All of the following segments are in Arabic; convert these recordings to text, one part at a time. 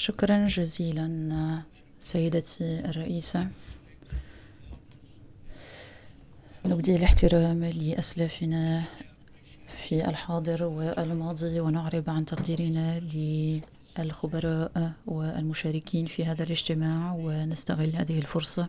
شكرا جزيلا سيدتي الرئيسة. نبدي الاحترام لأسلافنا في الحاضر والماضي ونعرب عن تقديرنا للخبراء والمشاركين في هذا الاجتماع، ونستغل هذه الفرصة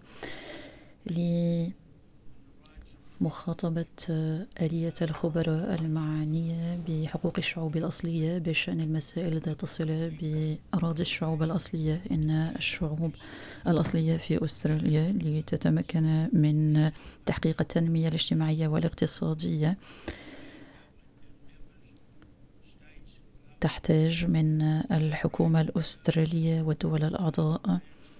لمخاطبة آلية الخبراء المعنية بحقوق الشعوب الأصلية بشأن المسائل ذات الصلة بأراضي الشعوب الأصلية. إن الشعوب الأصلية في أستراليا لتتمكن من تحقيق التنمية الاجتماعية والاقتصادية تحتاج من الحكومة الأسترالية والدول الأعضاء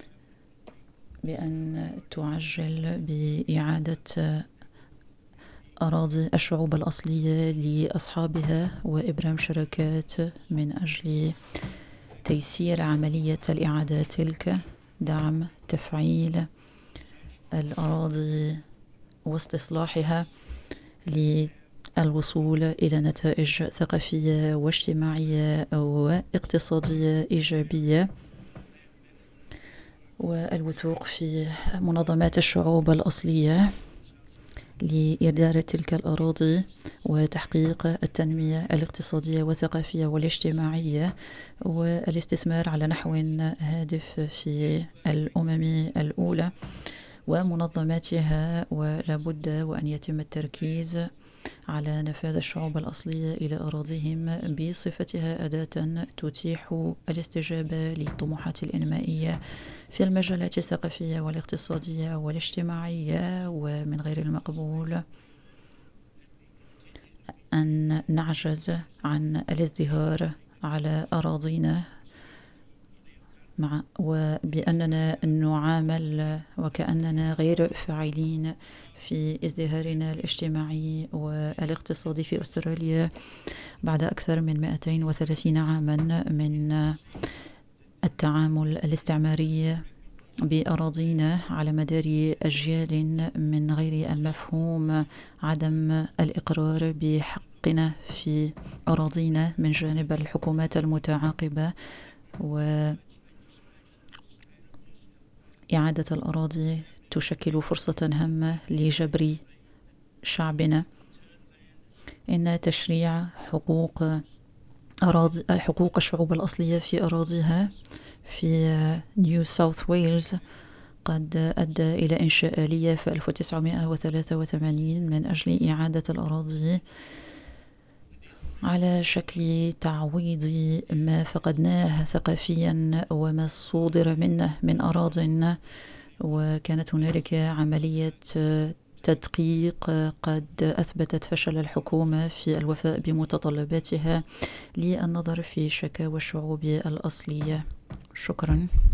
بأن تعجل بإعادة أراضي الشعوب الأصلية لأصحابها وإبرام شراكات من أجل تيسير عملية الإعادة تلك، دعم تفعيل الأراضي واستصلاحها للوصول إلى نتائج ثقافية واجتماعية واقتصادية إيجابية، والوثوق في منظمات الشعوب الأصلية لإدارة تلك الأراضي وتحقيق التنمية الاقتصادية والثقافية والاجتماعية والاستثمار على نحو هادف في الأمم الأولى ومنظماتها. ولا بد وأن يتم التركيز على نفاذ الشعوب الأصلية إلى أراضيهم بصفتها أداة تتيح الاستجابة للطموحات الإنمائية في المجالات الثقافية والاقتصادية والاجتماعية. ومن غير المقبول أن نعجز عن الازدهار على أراضينا وبأننا نعامل وكأننا غير فاعلين في ازدهارنا الاجتماعي والاقتصادي في أستراليا بعد أكثر من 230 عاما من التعامل الاستعماري بأراضينا على مدار أجيال، من غير المفهوم عدم الإقرار بحقنا في أراضينا من جانب الحكومات المتعاقبة. وإعادة الأراضي تشكل فرصة هامة لجبر شعبنا. إن تشريع حقوق الشعوب الأصلية في أراضيها في نيو ساوث ويلز قد أدى إلى إنشاء آلية في 1983 من أجل إعادة الأراضي على شكل تعويض ما فقدناه ثقافيا وما صودر منه من أراضٍ. وكانت هنالك عملية تدقيق قد أثبتت فشل الحكومة في الوفاء بمتطلباتها للنظر في شكاوى الشعوب الأصلية. شكرا.